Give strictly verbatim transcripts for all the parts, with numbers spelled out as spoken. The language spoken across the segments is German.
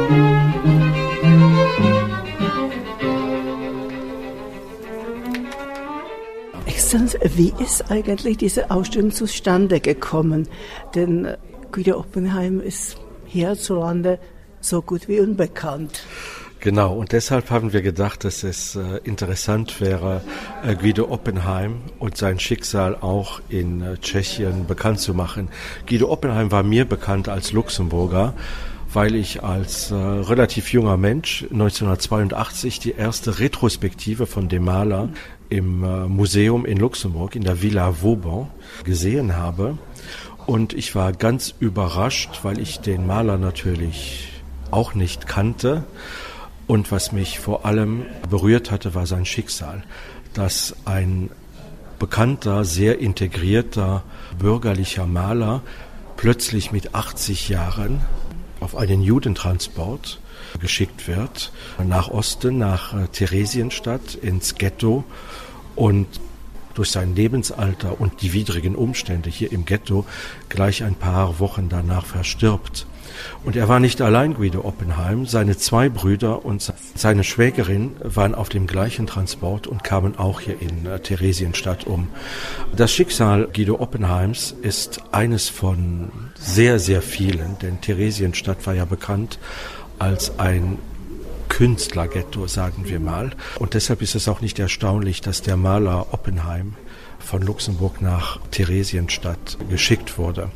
Wie ist eigentlich diese Ausstellung zustande gekommen? Denn Guido Oppenheim ist hierzulande so gut wie unbekannt. Genau, und deshalb haben wir gedacht, dass es äh, interessant wäre, äh, Guido Oppenheim und sein Schicksal auch in äh, Tschechien bekannt zu machen. Guido Oppenheim war mir bekannt als Luxemburger, weil ich als äh, relativ junger Mensch neunzehnhundertzweiundachtzig die erste Retrospektive von dem Maler im äh, Museum in Luxemburg, in der Villa Vauban, gesehen habe. Und ich war ganz überrascht, weil ich den Maler natürlich auch nicht kannte. Und was mich vor allem berührt hatte, war sein Schicksal, dass ein bekannter, sehr integrierter, bürgerlicher Maler plötzlich mit achtzig Jahren auf einen Judentransport geschickt wird, nach Osten, nach äh, Theresienstadt, ins Ghetto, und durch sein Lebensalter und die widrigen Umstände hier im Ghetto gleich ein paar Wochen danach verstirbt. Und er war nicht allein, Guido Oppenheim. Seine zwei Brüder und seine Schwägerin waren auf dem gleichen Transport und kamen auch hier in äh, Theresienstadt um. Das Schicksal Guido Oppenheims ist eines von sehr, sehr vielen, denn Theresienstadt war ja bekannt als ein Künstlerghetto, sagen wir mal. Und deshalb ist es auch nicht erstaunlich, dass der Maler Oppenheim von Luxemburg nach Theresienstadt geschickt wurde.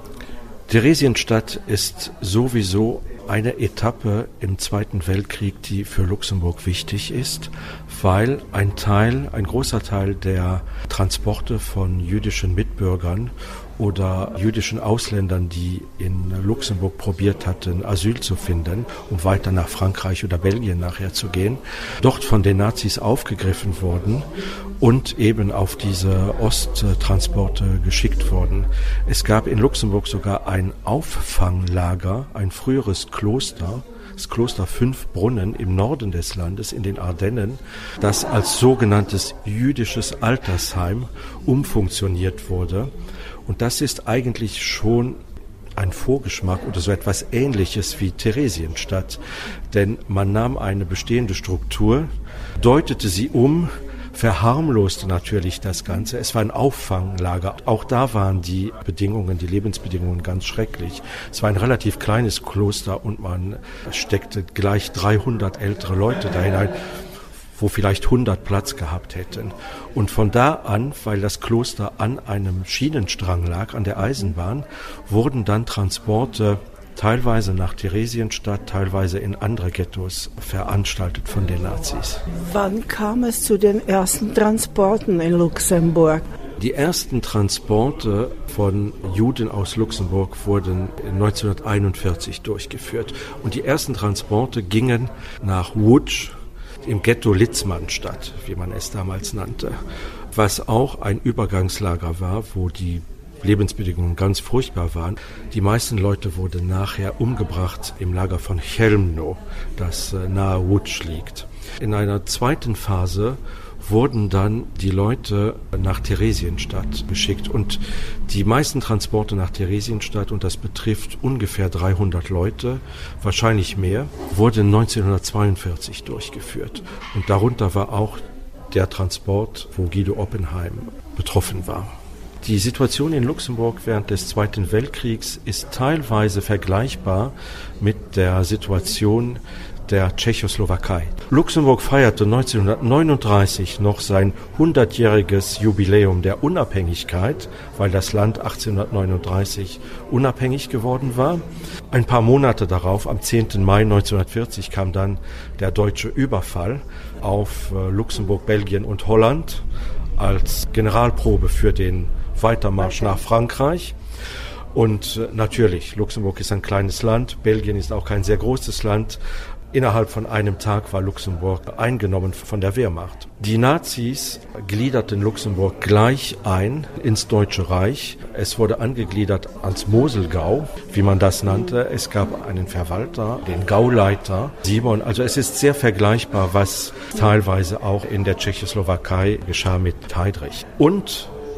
Theresienstadt ist sowieso eine Etappe im Zweiten Weltkrieg, die für Luxemburg wichtig ist, weil ein Teil, ein großer Teil der Transporte von jüdischen Mitbürgern oder jüdischen Ausländern, die in Luxemburg probiert hatten, Asyl zu finden, um weiter nach Frankreich oder Belgien nachher zu gehen, dort von den Nazis aufgegriffen wurden und eben auf diese Osttransporte geschickt wurden. Es gab in Luxemburg sogar ein Auffanglager, ein früheres Kloster, das Kloster Fünfbrunnen im Norden des Landes, in den Ardennen, das als sogenanntes jüdisches Altersheim umfunktioniert wurde. Und das ist eigentlich schon ein Vorgeschmack oder so etwas Ähnliches wie Theresienstadt. Denn man nahm eine bestehende Struktur, deutete sie um, verharmloste natürlich das Ganze. Es war ein Auffanglager. Auch da waren die Bedingungen, die Lebensbedingungen ganz schrecklich. Es war ein relativ kleines Kloster und man steckte gleich dreihundert ältere Leute da hinein, wo vielleicht hundert Platz gehabt hätten. Und von da an, weil das Kloster an einem Schienenstrang lag, an der Eisenbahn, wurden dann Transporte teilweise nach Theresienstadt, teilweise in andere Ghettos veranstaltet von den Nazis. Wann kam es zu den ersten Transporten in Luxemburg? Die ersten Transporte von Juden aus Luxemburg wurden neunzehnhunderteinundvierzig durchgeführt. Und die ersten Transporte gingen nach Łódź, im Ghetto Litzmannstadt, wie man es damals nannte, was auch ein Übergangslager war, wo die Lebensbedingungen ganz furchtbar waren. Die meisten Leute wurden nachher umgebracht im Lager von Chełmno, das nahe Łódź liegt. In einer zweiten Phase wurden dann die Leute nach Theresienstadt geschickt und die meisten Transporte nach Theresienstadt, und das betrifft ungefähr dreihundert Leute, wahrscheinlich mehr, wurden neunzehnhundertzweiundvierzig durchgeführt. Und darunter war auch der Transport, wo Guido Oppenheim betroffen war. Die Situation in Luxemburg während des Zweiten Weltkriegs ist teilweise vergleichbar mit der Situation der Tschechoslowakei. Luxemburg feierte neunzehnhundertneununddreißig noch sein hundertjähriges Jubiläum der Unabhängigkeit, weil das Land achtzehnhundertneununddreißig unabhängig geworden war. Ein paar Monate darauf, am zehnten Mai neunzehnhundertvierzig, kam dann der deutsche Überfall auf Luxemburg, Belgien und Holland als Generalprobe für den Weitermarsch nach Frankreich. Und natürlich, Luxemburg ist ein kleines Land, Belgien ist auch kein sehr großes Land. Innerhalb von einem Tag war Luxemburg eingenommen von der Wehrmacht. Die Nazis gliederten Luxemburg gleich ein ins Deutsche Reich. Es wurde angegliedert ans Moselgau, wie man das nannte. Es gab einen Verwalter, den Gauleiter Simon. Also es ist sehr vergleichbar, was teilweise auch in der Tschechoslowakei geschah mit Heydrich. Und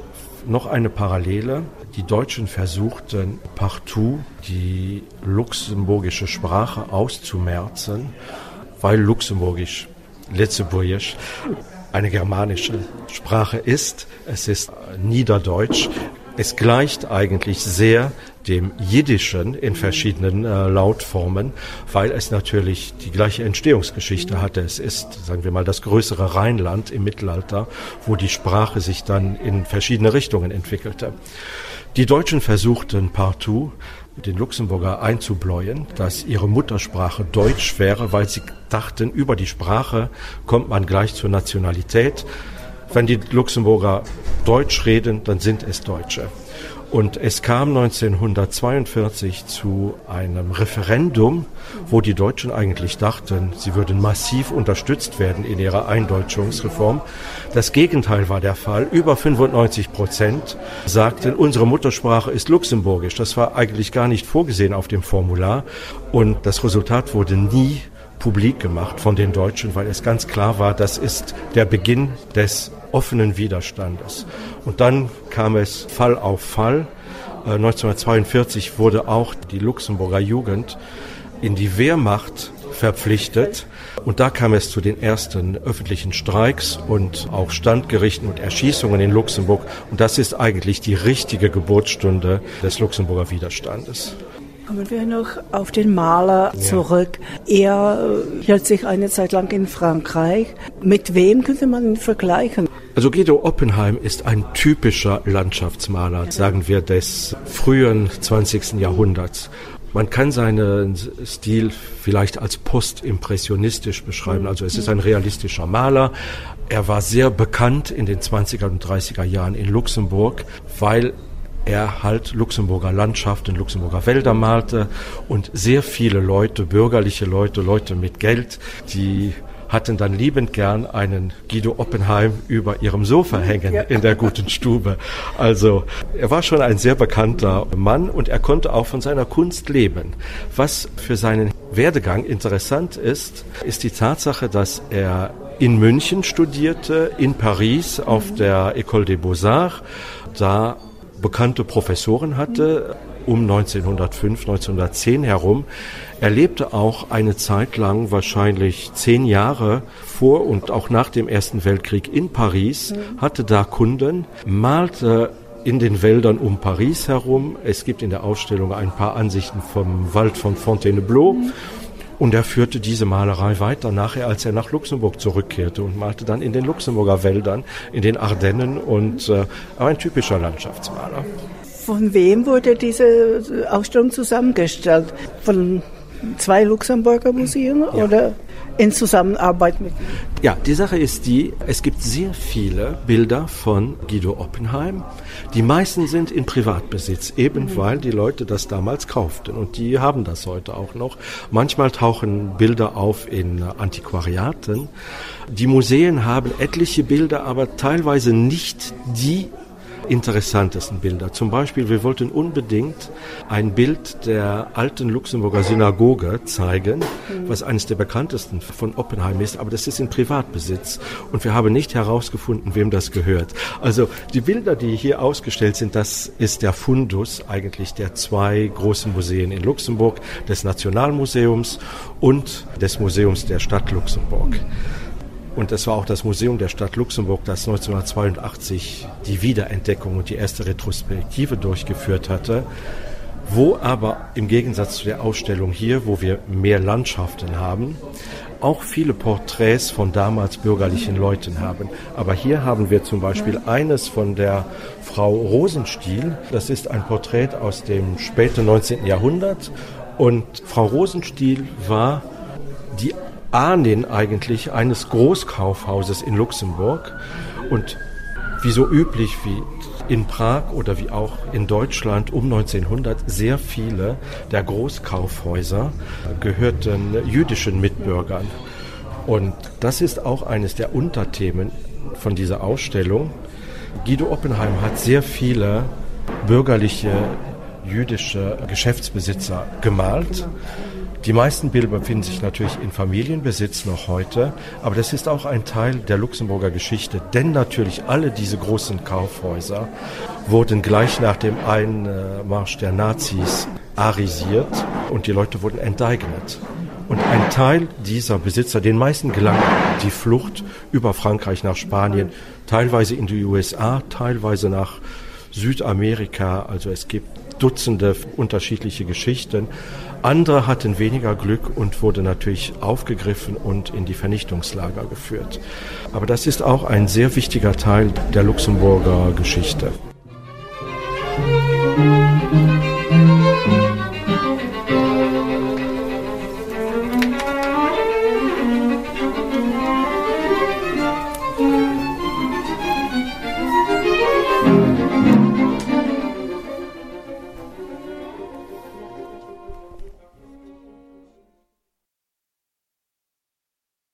noch eine Parallele. Die Deutschen versuchten partout die luxemburgische Sprache auszumerzen, weil Luxemburgisch, Lützeburgisch, eine germanische Sprache ist. Es ist Niederdeutsch. Es gleicht eigentlich sehr dem Jiddischen in verschiedenen äh, Lautformen, weil es natürlich die gleiche Entstehungsgeschichte hatte. Es ist, sagen wir mal, das größere Rheinland im Mittelalter, wo die Sprache sich dann in verschiedene Richtungen entwickelte. Die Deutschen versuchten partout, den Luxemburger einzubläuen, dass ihre Muttersprache Deutsch wäre, weil sie dachten, über die Sprache kommt man gleich zur Nationalität. Wenn die Luxemburger Deutsch reden, dann sind es Deutsche. Und es kam neunzehnhundertzweiundvierzig zu einem Referendum, wo die Deutschen eigentlich dachten, sie würden massiv unterstützt werden in ihrer Eindeutschungsreform. Das Gegenteil war der Fall. Über fünfundneunzig Prozent sagten, unsere Muttersprache ist Luxemburgisch. Das war eigentlich gar nicht vorgesehen auf dem Formular. Und das Resultat wurde nie publik gemacht von den Deutschen, weil es ganz klar war, das ist der Beginn des offenen Widerstandes. Und dann kam es Fall auf Fall. Äh, neunzehnhundertzweiundvierzig wurde auch die Luxemburger Jugend in die Wehrmacht verpflichtet. Und da kam es zu den ersten öffentlichen Streiks und auch Standgerichten und Erschießungen in Luxemburg. Und das ist eigentlich die richtige Geburtsstunde des Luxemburger Widerstandes. Kommen wir noch auf den Maler zurück. Ja. Er hielt sich eine Zeit lang in Frankreich. Mit wem könnte man ihn vergleichen? Also Guido Oppenheim ist ein typischer Landschaftsmaler, sagen wir, des frühen zwanzigsten Jahrhunderts. Man kann seinen Stil vielleicht als postimpressionistisch beschreiben, also es ist ein realistischer Maler. Er war sehr bekannt in den zwanziger und dreißiger Jahren in Luxemburg, weil er halt Luxemburger Landschaften, Luxemburger Wälder malte und sehr viele Leute, bürgerliche Leute, Leute mit Geld, die hatten dann liebend gern einen Guido Oppenheim über ihrem Sofa hängen ja. in der guten Stube. Also er war schon ein sehr bekannter Mann und er konnte auch von seiner Kunst leben. Was für seinen Werdegang interessant ist, ist die Tatsache, dass er in München studierte, in Paris auf der École des Beaux-Arts, da bekannte Professoren hatte, um neunzehnhundertfünf, neunzehnhundertzehn herum. Er lebte auch eine Zeit lang, wahrscheinlich zehn Jahre vor und auch nach dem Ersten Weltkrieg in Paris, hatte da Kunden, malte in den Wäldern um Paris herum. Es gibt in der Ausstellung ein paar Ansichten vom Wald von Fontainebleau. Und er führte diese Malerei weiter nachher, als er nach Luxemburg zurückkehrte und malte dann in den Luxemburger Wäldern, in den Ardennen und äh, ein typischer Landschaftsmaler. Von wem wurde diese Ausstellung zusammengestellt? Von zwei Luxemburger Museen ja. oder in Zusammenarbeit mit? Ja, die Sache ist die, es gibt sehr viele Bilder von Guido Oppenheim. Die meisten sind in Privatbesitz, eben mhm. weil die Leute das damals kauften und die haben das heute auch noch. Manchmal tauchen Bilder auf in Antiquariaten. Die Museen haben etliche Bilder, aber teilweise nicht die interessantesten Bilder. Zum Beispiel, wir wollten unbedingt ein Bild der alten Luxemburger Synagoge zeigen, was eines der bekanntesten von Oppenheim ist, aber das ist in Privatbesitz und wir haben nicht herausgefunden, wem das gehört. Also die Bilder, die hier ausgestellt sind, das ist der Fundus eigentlich der zwei großen Museen in Luxemburg, des Nationalmuseums und des Museums der Stadt Luxemburg. Und das war auch das Museum der Stadt Luxemburg, das neunzehnhundertzweiundachtzig die Wiederentdeckung und die erste Retrospektive durchgeführt hatte, wo aber im Gegensatz zu der Ausstellung hier, wo wir mehr Landschaften haben, auch viele Porträts von damals bürgerlichen Leuten haben. Aber hier haben wir zum Beispiel eines von der Frau Rosenstiel. Das ist ein Porträt aus dem späten neunzehnten Jahrhundert. Und Frau Rosenstiel war die Ahnin eigentlich eines Großkaufhauses in Luxemburg und wie so üblich wie in Prag oder wie auch in Deutschland um neunzehnhundert sehr viele der Großkaufhäuser gehörten jüdischen Mitbürgern. Und das ist auch eines der Unterthemen von dieser Ausstellung. Guido Oppenheim hat sehr viele bürgerliche jüdische Geschäftsbesitzer gemalt. Die meisten Bilder befinden sich natürlich in Familienbesitz noch heute, aber das ist auch ein Teil der Luxemburger Geschichte, denn natürlich alle diese großen Kaufhäuser wurden gleich nach dem Einmarsch der Nazis arisiert und die Leute wurden enteignet. Und ein Teil dieser Besitzer, den meisten gelang die Flucht über Frankreich nach Spanien, teilweise in die U S A, teilweise nach Südamerika, also es gibt Dutzende unterschiedliche Geschichten. Andere hatten weniger Glück und wurden natürlich aufgegriffen und in die Vernichtungslager geführt. Aber das ist auch ein sehr wichtiger Teil der Luxemburger Geschichte.